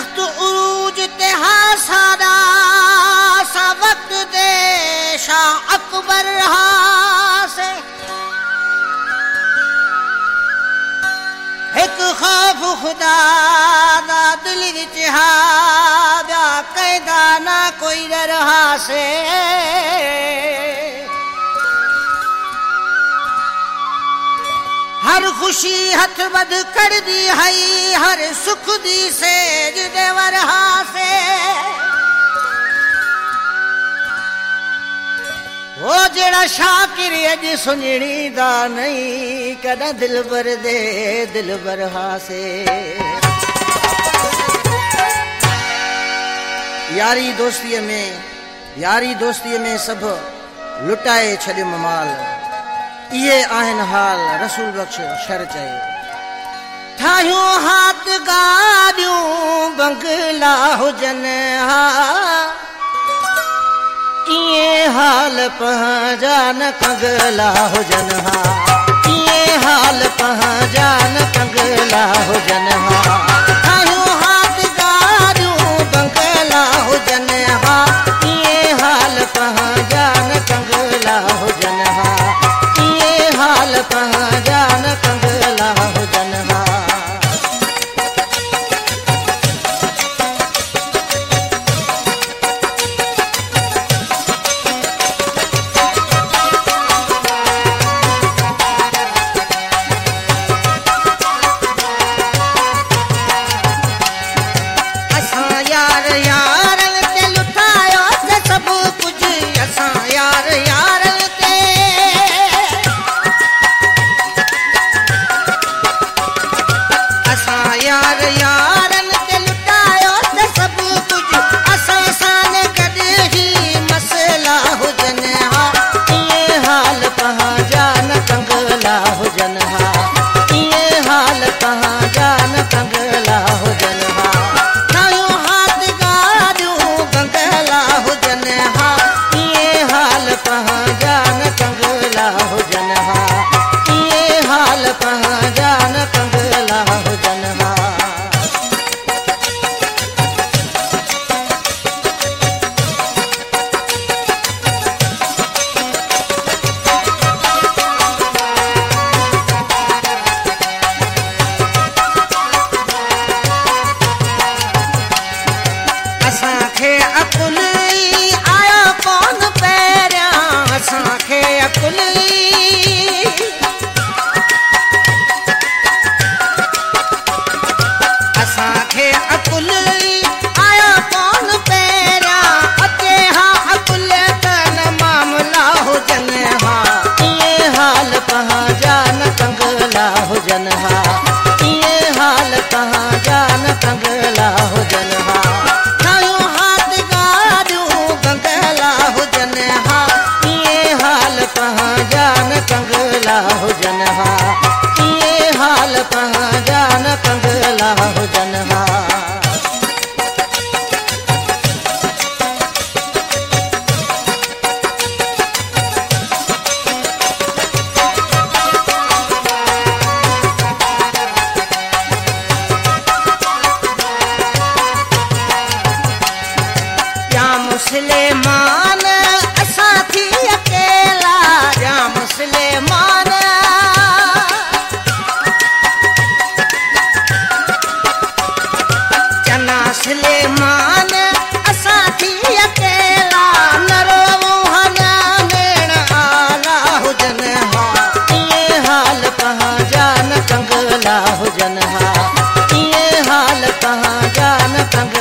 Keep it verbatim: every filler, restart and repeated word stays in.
वक्त उरूज ते हा सादा सा वक्त दे शाह अकबर हा से एक खौफ खुदा दा दिल विच हा ब्या कैदा ना कोई डर हा से हर खुशी हथ बद कर दी हई हर सुख दी सेज देवर हासे वो जेड़ा शाकिर अज सुनणी दा नहीं कदा दिल भर दे दिल भर हासे यारी दोस्ती में यारी दोस्ती में सब लुटाए छॾियो माल ये आहिन हाल रसूल बख्श शर चए ठाहियूं हाथ गाॾियूं बंगला हुजन हा इए हाल पंहिंजा न कंगला हुजन हा इए हाल पंहिंजा न कंगला हुजन हा ठाहियूं हाथ गाॾियूं बंगला हुजन हा इए हाल पंहिंजा न कंगला हुजन हा हाल पंहिंजा न कंगला हुजन हा असां यार यारनि ते लुटायो त सभु कुझु असां यार यारनि यार यारन ते लुटायो त सब कुछ असां सां गॾु ही मसला हुजन हा इए हाल पंहिंजा न कंगला हुजन हा इए हाल पंहिंजा न कंगला हुजन हा ठाहियूं हाथ गाॾियूं बंगला हुजन हा इए हाल पंहिंजा न कंगला हुजन हा इए हाल पंहिंजा न कंगला हुजन हा असांखे अकुल आयो कोन पहिरियां असांखे अकुल असांखे अकुल आयो कोन पहिरियां अचे हा अकुल त न मामला हुजन हा इए हाल पंहिंजा न कंगला हुजन हा इए हाल पंहिंजा न कंगला हुजन हा ठाहियूं हाथ गाॾियूं बंगला हुजन हा इए हाल पंहिंजा न कंगला हुजन हा इए हाल पंहिंजा न कंगला हुजन हा या मुस्लमान असां थी अकेला या मुस्लमान चना सुलेमान असां थी अकेला न रोवूं हना भेण आला हुजन हा इए हाल पंहिंजा न कंगला हुजन हा इए हाल पंहिंजा न कंगला